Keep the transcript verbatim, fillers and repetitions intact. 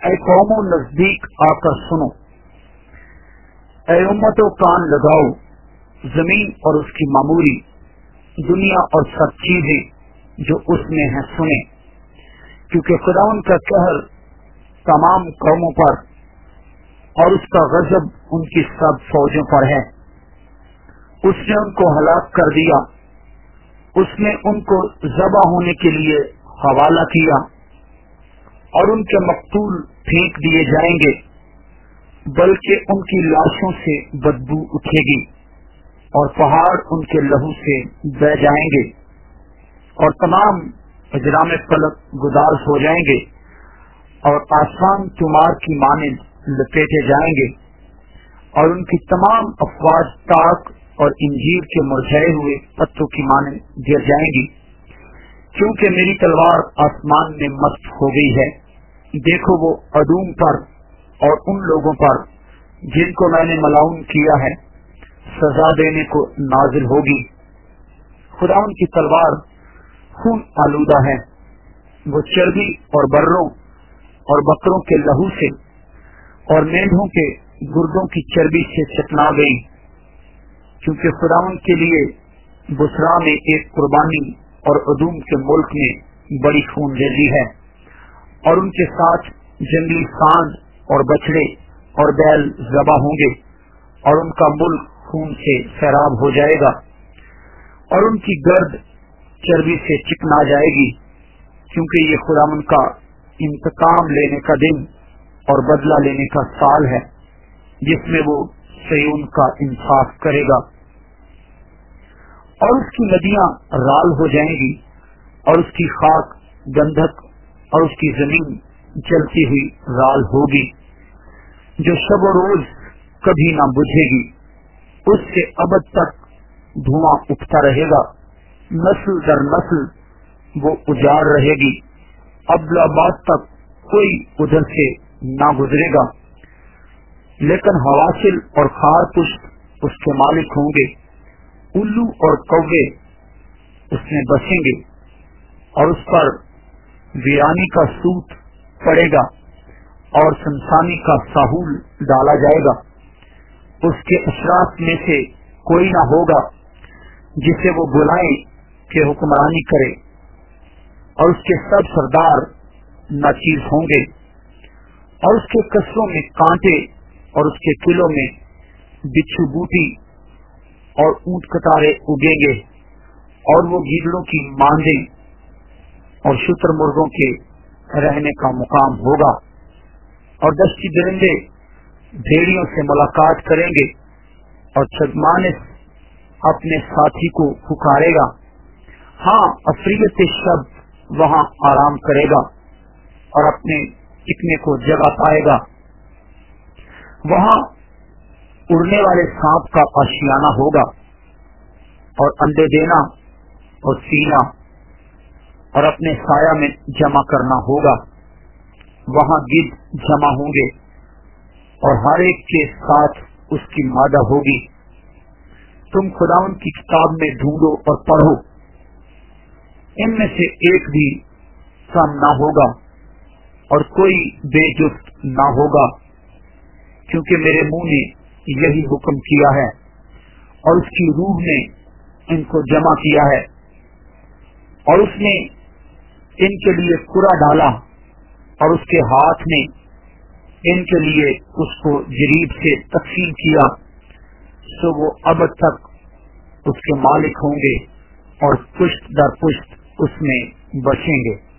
اے قوموں نزدیک آ کر سنو، اے امتوں کان لگاؤ، زمین اور اس کی معموری، دنیا اور سب چیزیں جو اس میں ہیں سنیں، کیونکہ خداوند کا قہر تمام قوموں پر اور اس کا غضب ان کی سب فوجوں پر ہے۔ اس نے ان کو ہلاک کر دیا، اس نے ان کو ذبح ہونے کے لیے حوالہ کیا، اور ان کے مقتول پھینک دیے جائیں گے، بلکہ ان کی لاشوں سے بدبو اٹھے گی، اور پہاڑ ان کے لہو سے بہہ جائیں گے، اور تمام اجرام فلک گداز ہو جائیں گے، اور آسمان تمار کی مانند لپیٹے جائیں گے، اور ان کی تمام افواج تاک اور انجیر کے مرجھائے ہوئے پتوں کی مانند گر جائیں گی، کیونکہ میری تلوار آسمان میں مست ہو گئی ہے۔ دیکھو وہ ادوم پر اور ان لوگوں پر جن کو میں نے ملعون کیا ہے سزا دینے کو نازل ہوگی۔ خدا ان کی تلوار خون آلودہ ہے، وہ چربی اور بروں اور بکروں کے لہو سے اور مینڈوں کے گردوں کی چربی سے چکنا گئی، کیونکہ خداوند کے لیے بسرا میں ایک قربانی اور ادوم کے ملک میں بڑی خون ریزی ہے، اور ان کے ساتھ جنگلی سانڈ اور بچڑے اور بیل ذبح ہوں گے، اور ان کا ملک خون سے سیراب ہو جائے گا، اور ان کی گرد چربی سے چکنا جائے گی، کیونکہ یہ خداوند کا انتقام لینے کا دن اور بدلہ لینے کا سال ہے، جس میں وہ صیون کا انصاف کرے گا۔ اور اس کی ندیاں رال ہو جائیں گی، اور اس کی خاک گندھک اور اس کی زمین جلتی ہوئی رال ہوگی، جو شب و روز کبھی نہ بجھے گی، اس سے ابد تک دھواں اٹھتا رہے گا، نسل در نسل وہ اجاڑ رہے گی، ابدالآباد تک کوئی ادھر سے نہ گزرے گا، لیکن حواسل اور خار پشت اس کے مالک ہوں گے، الو اور کوے اس میں بسیں گے، اور اس پر ویرانی کا سوت پڑے گا اور سنسانی کا ساحول ڈالا جائے گا۔ اس کے اشراف میں سے کوئی نہ ہوگا جسے وہ بلائیں کہ حکمرانی کرے، اور اس کے سب سردار ناچیز ہوں گے، اور اس کے قصروں میں کانٹے اور اس کے قلعوں میں بچھو بوٹی اور اونٹ کٹارے اگیں گے، اور وہ گیدڑوں کی ماندیں اور شتر مرغوں کے رہنے کا مقام ہوگا، اور دشتی درندے بھیڑیوں سے ملاقات کریں گے، اور چھدمانس اپنے ساتھی کو پکارے گا، ہاں افریت شب وہاں آرام کرے گا اور اپنے ٹکنے کو جگہ پائے گا، وہاں اڑنے والے سانپ کا آشیانہ ہوگا، اور انڈے دینا اور سینا اور اپنے سایہ میں جمع کرنا ہوگا، وہاں گدھ جمع ہوں گے، اور ہر ایک کے ساتھ اس کی مادہ ہوگی۔ تم خداوند کی کتاب میں ڈھونڈو اور پڑھو، ان میں سے ایک بھی کم نہ ہوگا اور کوئی بے جفت نہ ہوگا، کیونکہ میرے منہ نے یہی حکم کیا ہے، اور اس کی روح نے ان کو جمع کیا ہے، اور اس نے ان کے لیے کرا ڈالا، اور اس کے ہاتھ نے ان کے لیے اس کو جریب سے تقسیم کیا، سو وہ ابد تک اس کے مالک ہوں گے اور پشت در پشت اس میں بچیں گے۔